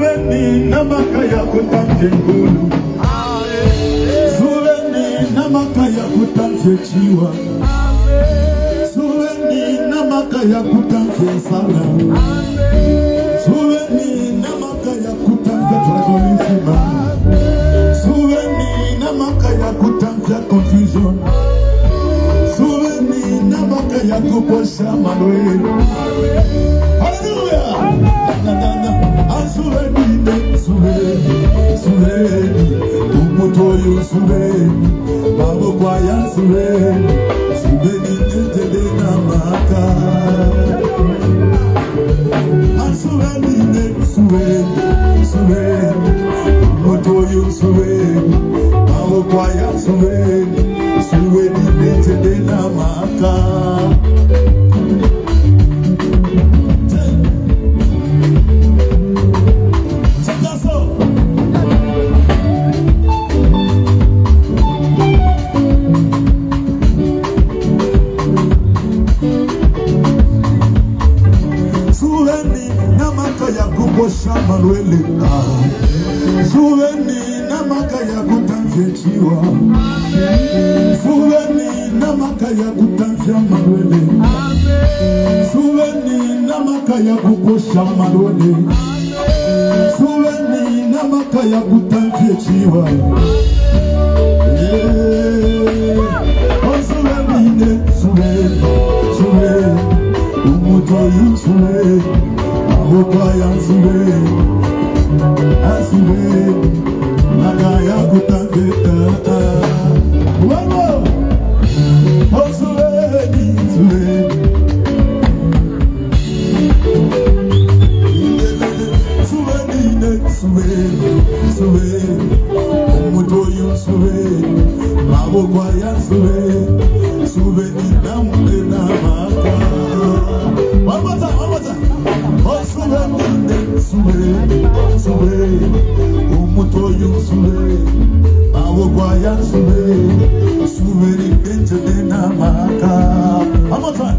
Suweni na makaya kutamfye ngulu. Suweni na makaya kutamfye chiwa. Suweni na makaya kutamfye sala. Suweni na makaya kutamfye tribalism. Suweni na makaya kutamfye confusion. Suweni na makaya kuposha malwe. Hallelujah. Suweni, suweni, umutoyo suweni, mabokwaya suweni, suweni netele na maka. Suweni, suweni, suweni, umutoyo suweni, mabokwaya suweni, suweni netele na maka. Manuele, suweni na makaya kutamfye chiwa. Suweni na makaya kutamfye Manuele. Suweni na makaya kuposha Manuele. Suweni na makaya kutamfye chiwa. Suweni, suweni, suweni, umutoyu suweni. Mabokwaya suweni, suweni, nakaya kutamfye. Wamo, suweni, suweni, suweni, suweni, suweni, umutoyo suweni, mabokwaya suweni, suweni namle na maka. One more time. Suweni, suweni, suweni, umutoyo suweni, mabokwaya suweni, suweni netele na maka. One more time.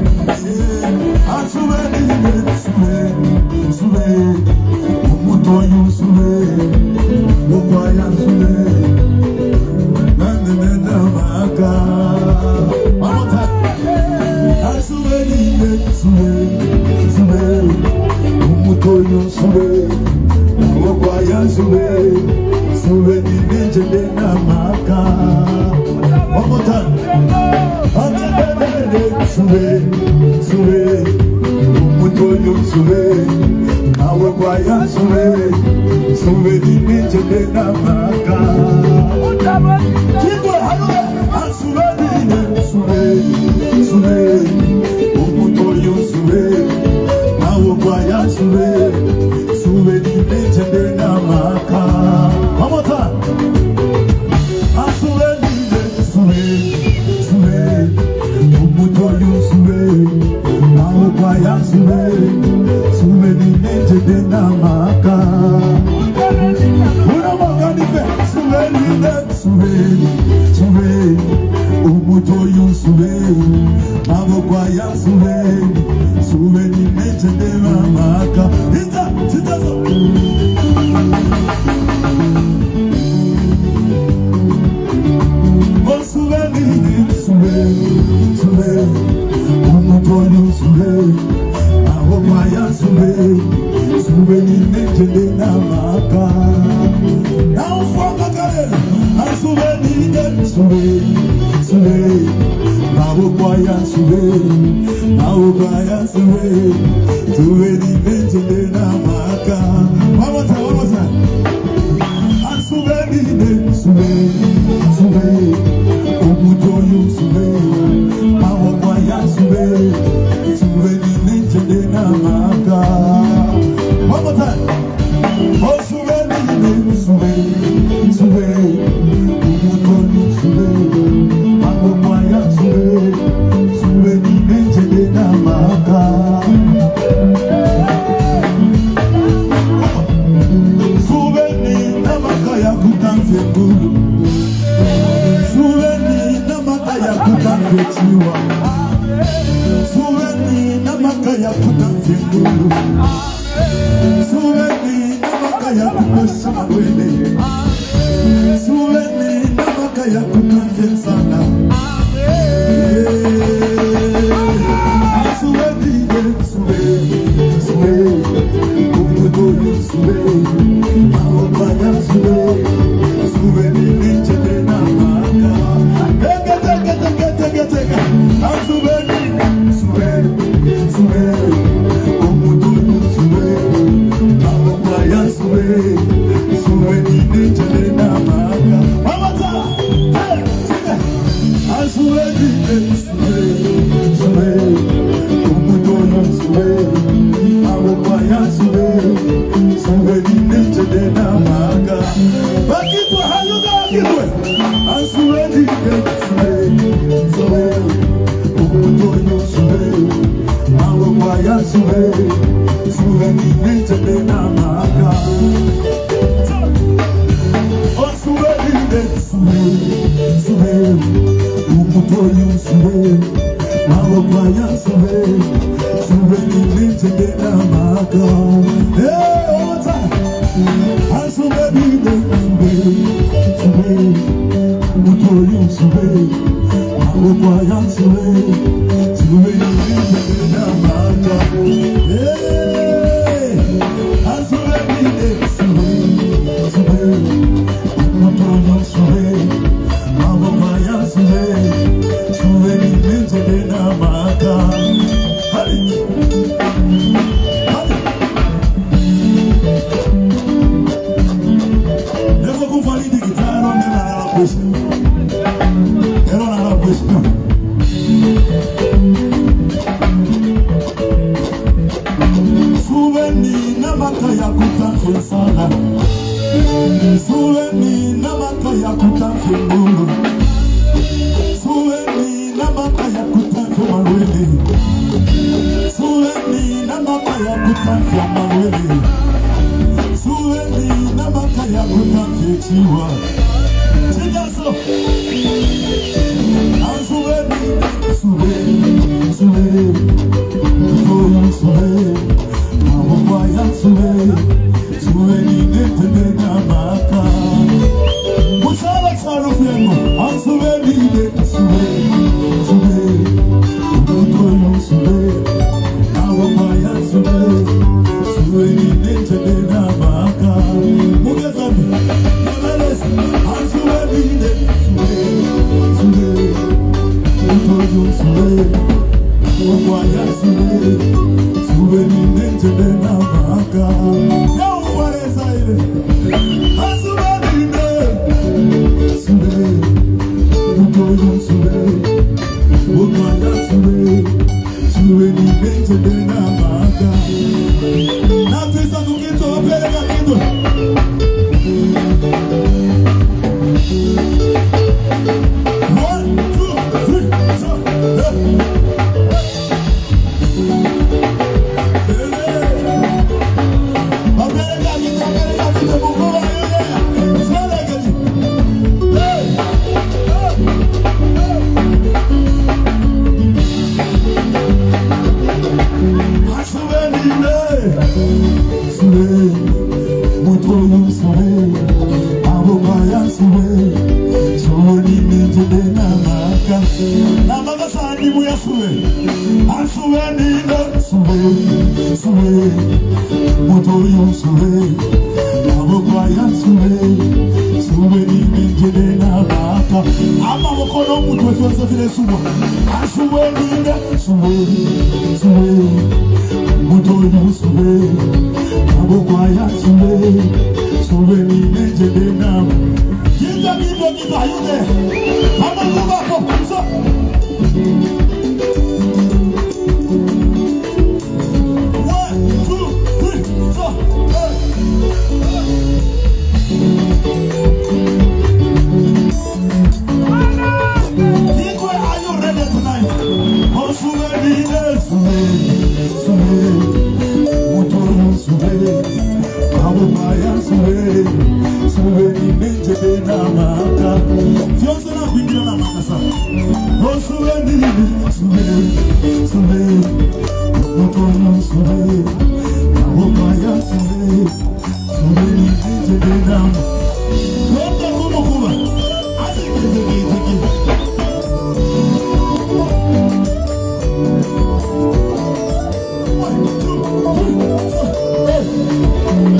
Suweni, suweni, suweni, umutoyo suweni, mabokwaya suweni, netele na maka. One more time. Suweni, suweni, suweni, umutoyo suweni, mabokwaya suweni, suweni netele na maka. One more time. Suweni, suweni, umutoyo suweni, mabokwaya suweni, suweni netele na maka. Suweni, suweni, umutoyo suweni, mabokwaya suweni, suweni netele na maka. One more time. Suweni, suweni, umutoyo suweni, mabokwaya suweni, suweni netele na maka. Suweni, suweni, umutoyo suweni, mabokwaya suweni, suweni netele na maka. Suweni, suweni, umutoyo suweni, mabokwaya suweni, suweni netele na maka. Now from the garden, suweni, suweni, mabokwaya suweni, mabokwaya suweni, suweni netele na maka. One more time. Suweni, suweni, umutoyo suweni, mabokwaya suweni, suweni netele na maka. One more time. Suweni, suweni, umutoyo suweni, mabokwaya suweni, suweni netele na maka. ya kukosa mawele. Suweni na maka ya kukanze sana. Suweni, suweni, suweni. Umutoyo suweni. Mawabaya suweni. Suweni nichele na maka. Teka. Suweni, suweni, suweni. Umutoyo suweni. Mawabaya suweni. Suweni nichele na maka. Mamata! Hey! Suweni, suweni, suweni. Umutoyo suweni. Mawabaya suweni. Suweni nichele na maka. Bakitwa hayuga kitwe. Suweni, suweni, suweni. Umutoyo suweni. Mawabaya suweni. Suweni nichele na maka. Suweni, umutoyo suweni, mawabaya suweni, suweni nichele na maka. Hey, one time. Suweni, umutoyo suweni, mawabaya suweni, suweni nichele na maka. Hey, suweni, suweni. Umutoyo suweni, mawabaya suweni, suweni nichele na maka. Hadi. Never go for the guitar on the push. Ero na push. Suweni na maka ya kutanze sana. Suweni na maka ya kutanze Mungu. Suweni na maka ya kutanze mawele. Suweni na maka ya kutanze mawele. Suweni na maka ya kutanze chiwa. Chijaso. Suweni. Umutoyo suweni. Mawabaya suweni. Suweni nichele na maka. Musala sarufu yangu. Suweni. Umutoyo suweni. Mawabaya suweni. Suweni nichele na maka. Mugezani. Nemelesi. Suweni. Umutoyo suweni. Mawabaya suweni. Suweni nichele na maka. Suweni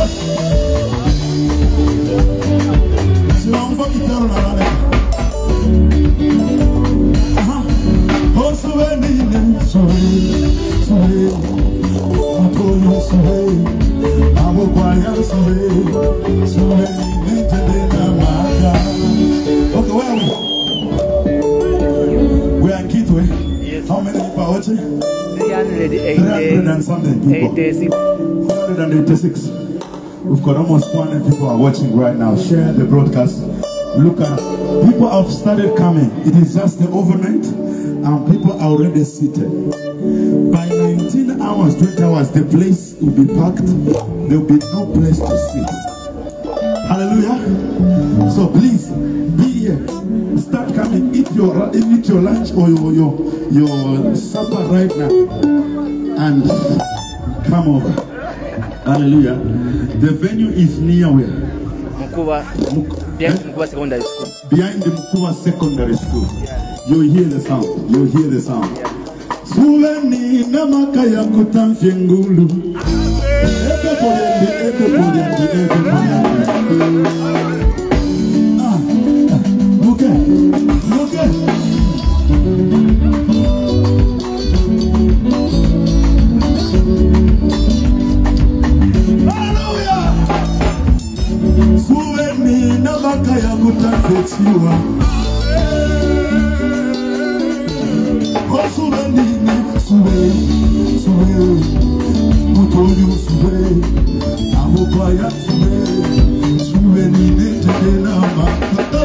Si on va quitter la rale. Oh, souvenir, souvenir, souvenir. Antonio, souvenir. Amo Guaya, souvenir. Souvenir, Tedena, Maga. Okay, where are we? We are in Kitwe. Yes. How many people are watching? 380 and something people. 386. We've got almost 400 people are watching right now. Share the broadcast. Look at people have started coming. It is just the overnight, and people are already seated. By 19 hours, 20 hours, the place will be packed. There will be no place to sit. Hallelujah. So please be here. Start coming. Eat your lunch or your supper right now, and come over. Hallelujah. The venue is near where? Behind Secondary School. Behind the Mkuba Secondary School. Yeah. You hear the sound. You hear the sound. Suleni namaka ya kutamfengulu. Kaya kutafetiwa oh subenini sube mutoyu sube amokaya sube nini tedena maka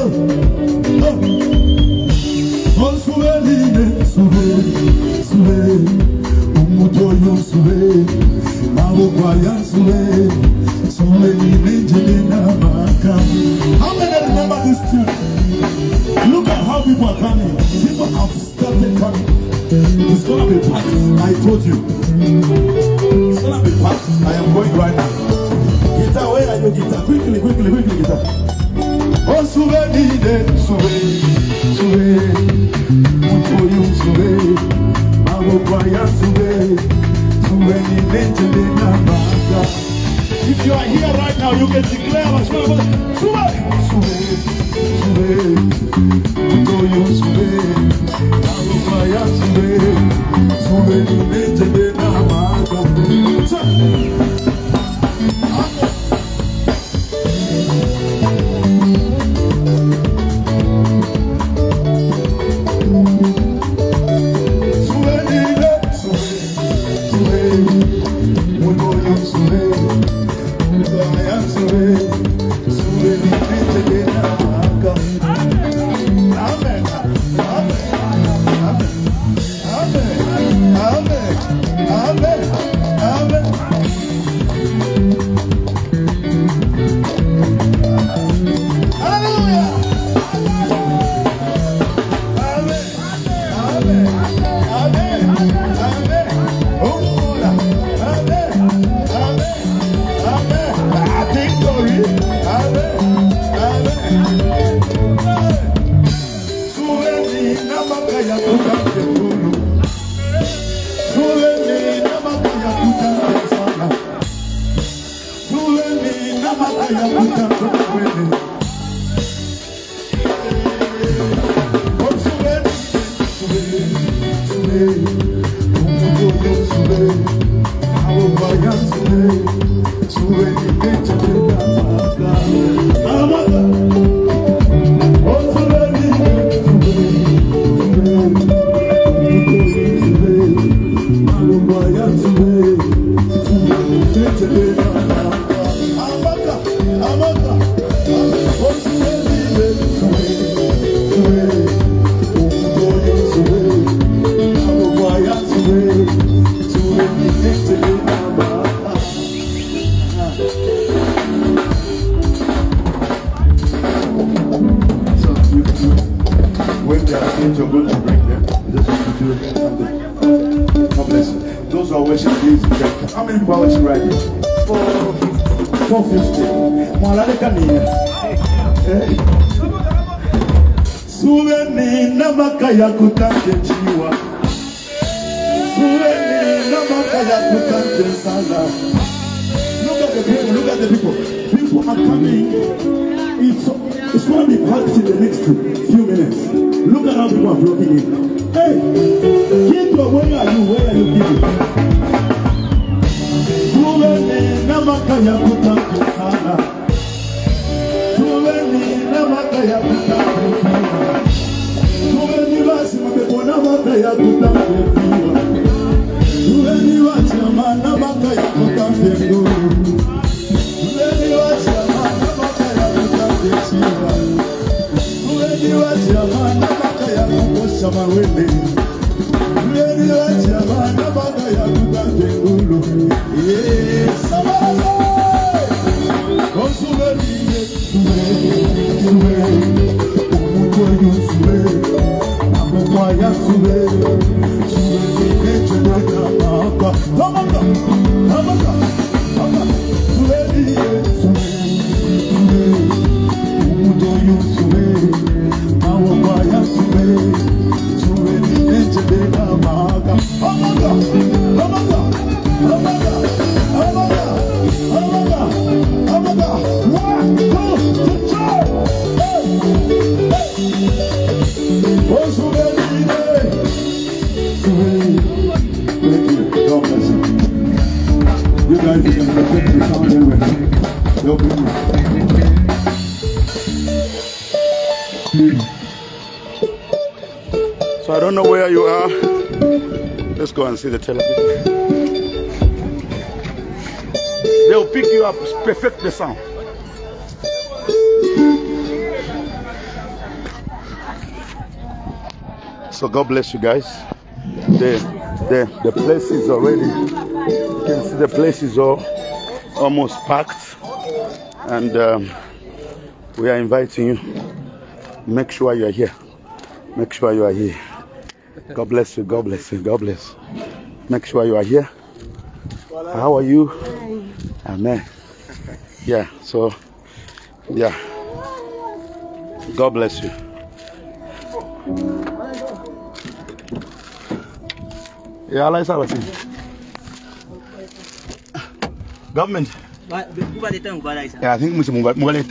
oh subenini sube mutoyu sube amokaya sube nini tedena maka. How many remember this tune? Look at how people are coming. People have started coming. It's gonna be packed. I told you. It's gonna be packed. I am going right now. Guitar, where are your guitar? Quickly, guitar. Oh, souvenir, souvenir. For you, souvenir. Mamo Guaya, souvenir. Souvenir, if you are here right now, you can declare How many people are watching right now? 450. Souvenir namaka ya kutangechiwa. Souvenir namaka ya kutangesala. Look at the the people. People are coming. It's going to be packed in the next few minutes. Look at how people are flocking in. Hey, Kito, where are you? Where are you, Kito? So I don't know where you are. Let's go and see the television. They'll pick you up, perfect the sound. So God bless you guys. The place is already, you can see the place is almost packed, and we are inviting you. Make sure you are here. Make sure you are here. God bless you. God bless you. God bless. Make sure you are here. How are you? Amen. Yeah. So, yeah. God bless you. Yeah, I like government. Yeah, I think we should move it.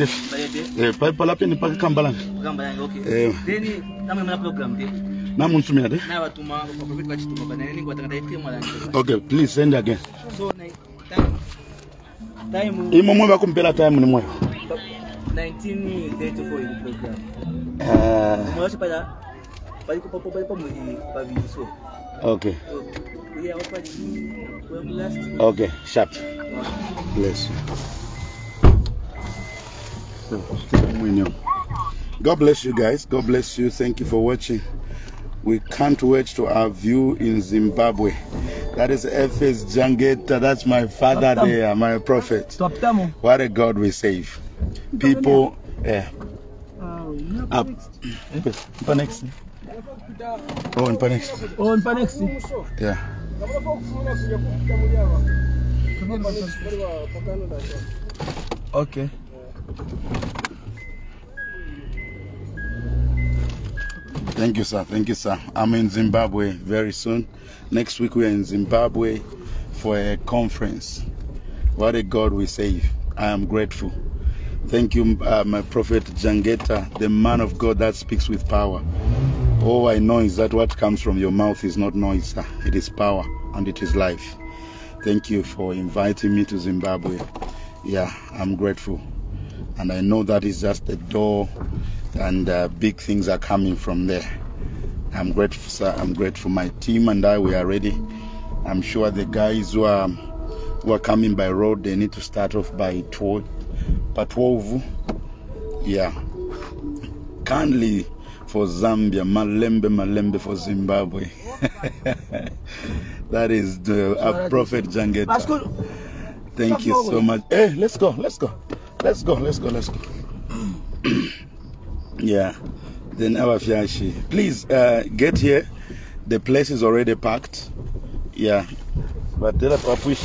Okay, please send again. Time 1984 okay. Okay, sharp. Bless you. God bless you guys. God bless you. Thank you for watching. We can't wait to our view in Zimbabwe. That is Efes Jangeta. That's my father there, my prophet. What a God we save. People, up. Next. Oh, in Panex. Oh, in Panex. Yeah. Okay. Thank you, sir. Thank you, sir. I'm in Zimbabwe very soon. Next week we are in Zimbabwe for a conference. What a God we save. I am grateful. Thank you, my prophet Jangeta, the man of God that speaks with power. All I know is that what comes from your mouth is not noise, sir. It is power and it is life. Thank you for inviting me to Zimbabwe. Yeah, I'm grateful. And I know that is just the door, and big things are coming from there. I'm grateful, sir. I'm grateful. My team and I, we are ready. I'm sure the guys who are coming by road, they need to start off by 12. Yeah. Kindly for Zambia, Malembe for Zimbabwe. That is the prophet Jangeta. Thank you so much. Hey, let's go. Yeah. Then our Fiashi. Please get here. The place is already packed. Yeah. But we are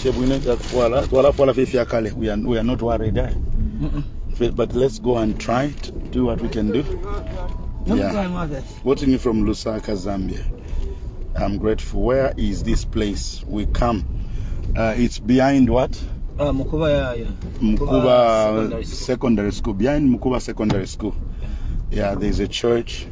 not worried. But let's go and try to do what we can do. Yeah. Watching you from Lusaka, Zambia. I'm grateful. Where is this place? We come. It's behind what? Mukuba, yeah. Mukuba Secondary School. Behind Mukuba Secondary School. Yeah, there's a church.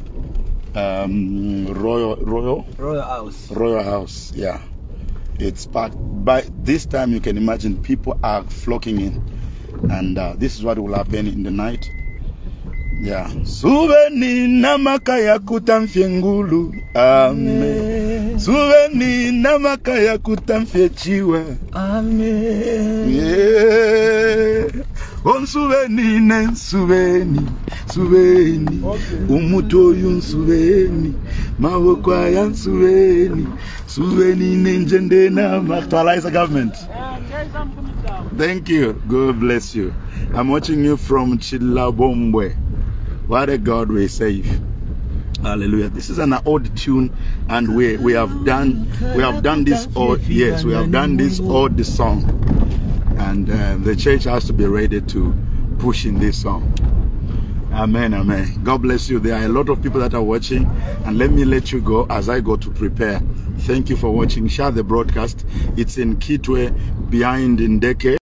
Royal House. Yeah. It's packed. By this time, you can imagine people are flocking in. And this is what will happen in the night. Yeah. Subeni namakaya kutamfiengulu. Amen. Subeni namakaya kutamfiechiwa. Amen. Yeah. On subeni ne subeni. Subeni. Umutoyu subeni. Mawokwaya subeni. Subeni ninjende nama. Actualize the government. Thank you. God bless you. I'm watching you from Chilabombwe. What a God we save. Hallelujah. This is an old tune, and we have done this old, yes, we have done this old song. And the church has to be ready to push in this song. Amen, amen. God bless you. There are a lot of people that are watching, and let me let you go as I go to prepare. Thank you for watching. Share the broadcast. It's in Kitwe behind Ndeke.